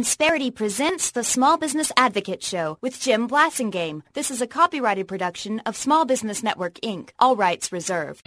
Insperity presents the Small Business Advocate Show with Jim Blasingame. This is a copyrighted production of Small Business Network, Inc. All rights reserved.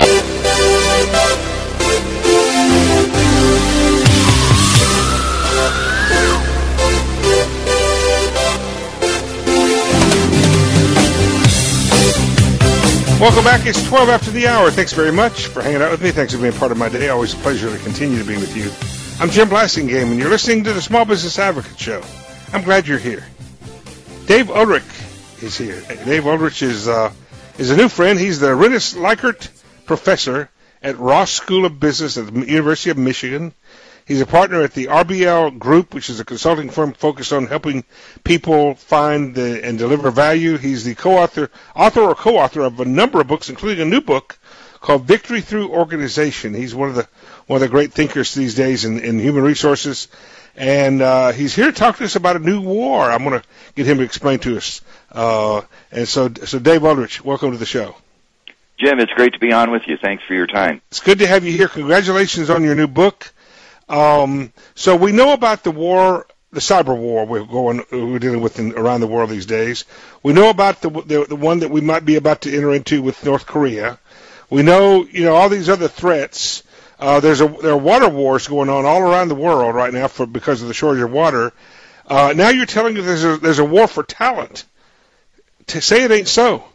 Welcome back. It's 12 after the hour. Thanks very much for hanging out with me. Thanks for being part of my day. Always a pleasure to continue to be with you. I'm Jim Blasingame, and you're listening to the Small Business Advocate Show. I'm glad you're here. Dave Ulrich is here. Dave Ulrich is a new friend. He's the Rennis Likert Professor at Ross School of Business at the University of Michigan. He's a partner at the RBL Group, which is a consulting firm focused on helping people find and deliver value. He's the author of a number of books, including a new book called Victory Through Organization. He's one of the great thinkers these days in human resources, and he's here to talk to us about a new war. I'm going to get him to explain to us. And so Dave Ulrich, welcome to the show. Jim, it's great to be on with you. Thanks for your time. It's good to have you here. Congratulations on your new book. So we know about the war, the cyber war we're dealing with around the world these days. We know about the one that we might be about to enter into with North Korea. We know, all these other threats. There are water wars going on all around the world right now because of the shortage of water. Now you're telling me there's a war for talent. To say it ain't so.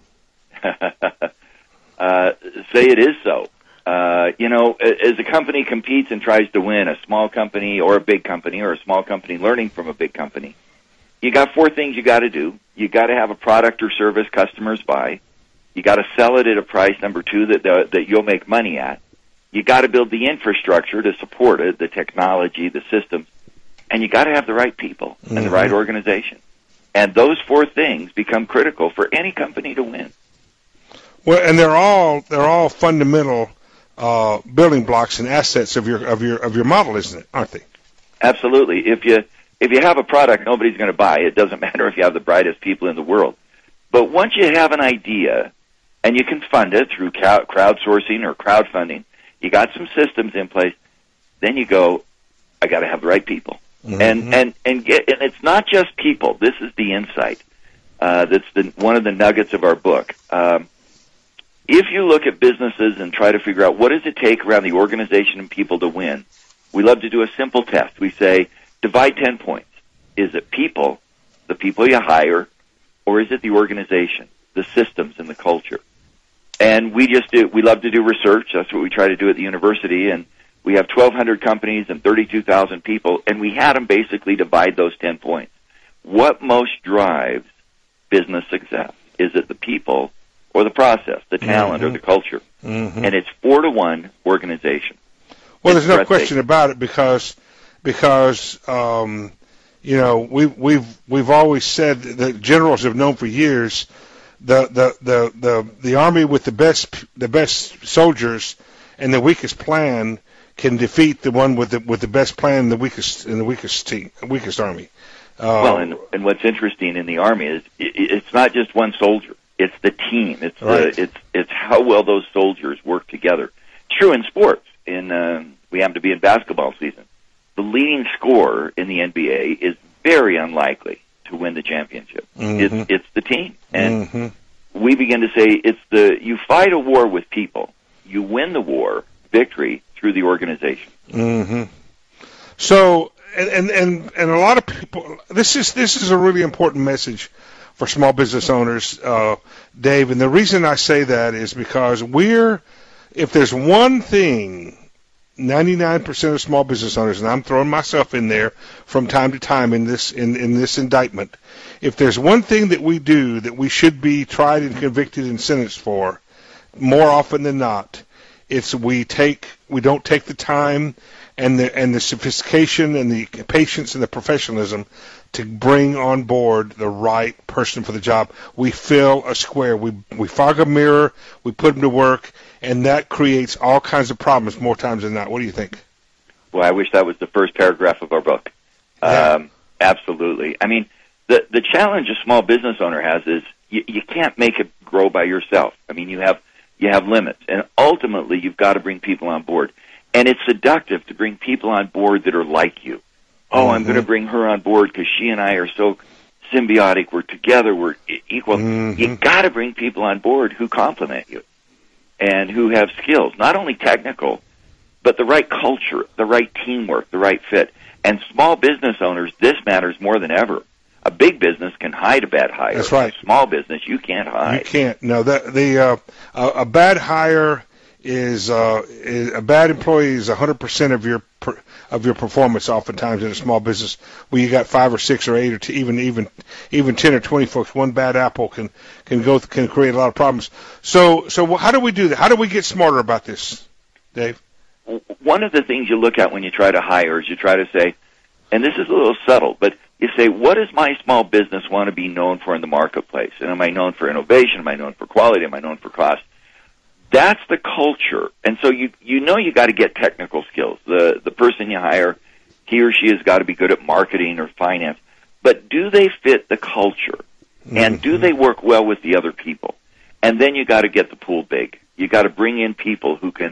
Say it is so. As a company competes and tries to win, a small company or a big company or a small company learning from a big company, you got four things you got to do. You got to have a product or service customers buy. You got to sell it at a price, number two, that you'll make money at. You got to build the infrastructure to support it, the technology, the systems, and you got to have the right people and the right organization. And those four things become critical for any company to win. Well, and they're all fundamental building blocks and assets of your model, isn't it? Aren't they? Absolutely. If you have a product nobody's going to buy, it doesn't matter if you have the brightest people in the world. But once you have an idea and you can fund it through crowdsourcing or crowdfunding, you got some systems in place, then you go, I got to have the right people. Mm-hmm. And it's not just people. This is the insight. That's one of the nuggets of our book. If you look at businesses and try to figure out what does it take around the organization and people to win, we love to do a simple test. We say, divide 10 points. Is it people, the people you hire, or is it the organization, the systems and the culture? And we love to do research. That's what we try to do at the university. And we have 1,200 companies and 32,000 people, and we had them basically divide those 10 points. What most drives business success? Is it the people or the process, the talent, or the culture? Mm-hmm. And it's 4-to-1 organization. Well, there's no question about it because we've always said that generals have known for years the army with the best soldiers and the weakest plan can defeat the one with the best plan and the weakest army. And what's interesting in the Army is it's not just one soldier. It's the team. It's right. It's how well those soldiers work together. True in sports. We happen to be in basketball season. The leading scorer in the NBA is very unlikely to win the championship. Mm-hmm. It's the team. And we begin to say you fight a war with people. You win the war, victory, through the organization. Mm-hmm. So, and a lot of people, this is a really important message for small business owners, Dave. And the reason I say that is because if there's one thing 99% of small business owners, and I'm throwing myself in there from time to time in this indictment, if there's one thing that we do that we should be tried and convicted and sentenced for, more often than not, it's we don't take the time and the sophistication and the patience and the professionalism to bring on board the right person for the job. We fill a square. We fog a mirror. We put them to work. And that creates all kinds of problems more times than not. What do you think? Well, I wish that was the first paragraph of our book. Yeah. Absolutely. I mean, the challenge a small business owner has is you can't make it grow by yourself. I mean, you have limits, and ultimately you've got to bring people on board. And it's seductive to bring people on board that are like you. Oh, I'm going to bring her on board because she and I are so symbiotic. We're together. We're equal. You got to bring people on board who complement you and who have skills, not only technical, but the right culture, the right teamwork, the right fit. And small business owners, this matters more than ever. A big business can hide a bad hire. That's right. A small business, you can't hide. You can't. No, a bad hire is a bad employee is 100% of your performance. Oftentimes in a small business, where you got 5 or 6 or 8 or even 10 or 20 folks, one bad apple can create a lot of problems. So how do we do that? How do we get smarter about this, Dave? One of the things you look at when you try to hire is you try to say, and this is a little subtle, but you say, what does my small business want to be known for in the marketplace? And am I known for innovation? Am I known for quality? Am I known for cost? That's the culture. And so you know you got to get technical skills. The person you hire, he or she has got to be good at marketing or finance. But do they fit the culture? And do they work well with the other people? And then you got to get the pool big. You got to bring in people who can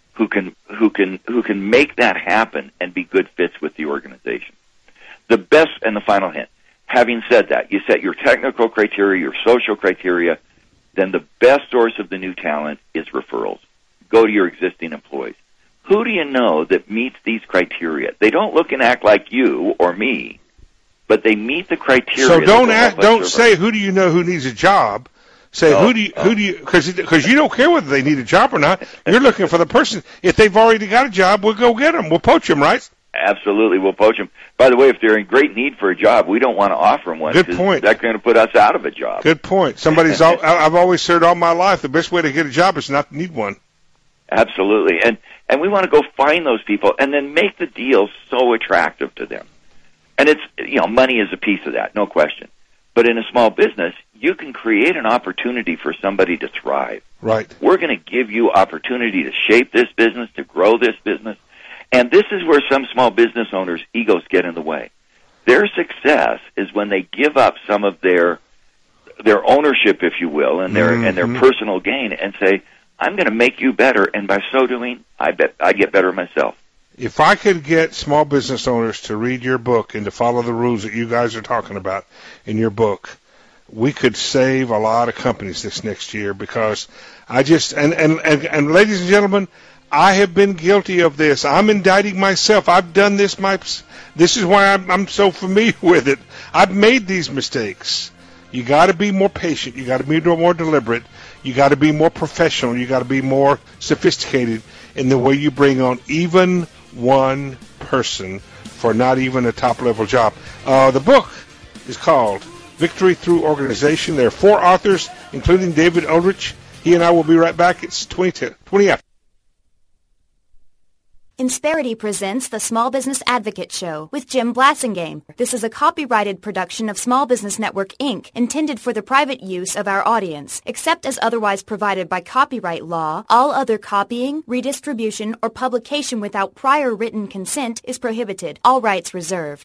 make that happen and be good fits with the organization. The best, and the final hint, having said that, you set your technical criteria, your social criteria, then the best source of the new talent is referrals. Go to your existing employees. Who do you know that meets these criteria? They don't look and act like you or me, but they meet the criteria. So don't say who do you know who needs a job. Say who do you because you don't care whether they need a job or not. You're looking for the person. If they've already got a job, we'll go get them. We'll poach them, right? Absolutely, we'll poach them. By the way, if they're in great need for a job, we don't want to offer them one. Good point. That's going to put us out of a job. Good point. I've always heard all my life the best way to get a job is not to need one. Absolutely, and we want to go find those people and then make the deal so attractive to them. And it's money is a piece of that, no question. But in a small business, you can create an opportunity for somebody to thrive. Right. We're going to give you opportunity to shape this business, to grow this business. And this is where some small business owners' egos get in the way. Their success is when they give up some of their ownership, if you will, and their personal gain, and say, "I'm going to make you better," and by so doing, I bet I get better myself. If I could get small business owners to read your book and to follow the rules that you guys are talking about in your book, we could save a lot of companies this next year. Because I just and ladies and gentlemen, I have been guilty of this. I'm indicting myself. I've done this. This is why I'm so familiar with it. I've made these mistakes. You got to be more patient. You got to be more deliberate. You got to be more professional. You got to be more sophisticated in the way you bring on even one person for not even a top-level job. The book is called Victory Through Organization. There are 4 authors, including David Ulrich. He and I will be right back. It's 20 after. Insperity presents the Small Business Advocate Show with Jim Blasingame. This is a copyrighted production of Small Business Network, Inc., intended for the private use of our audience. Except as otherwise provided by copyright law, all other copying, redistribution, or publication without prior written consent is prohibited. All rights reserved.